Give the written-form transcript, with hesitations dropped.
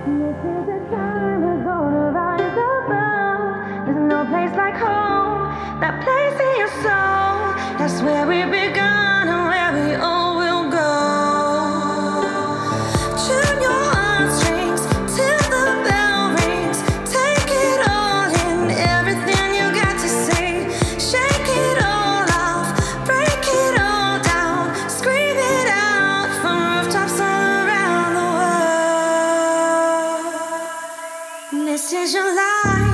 This is the time we're gonna rise above. There's no place like home, that place in your soul. That's where we begun and where we all will go. Tune your heartstrings till the bell rings. Take it all in, everything you got to say. Shake it all off, break it all down. Scream it out from rooftops all around the world. This is your life.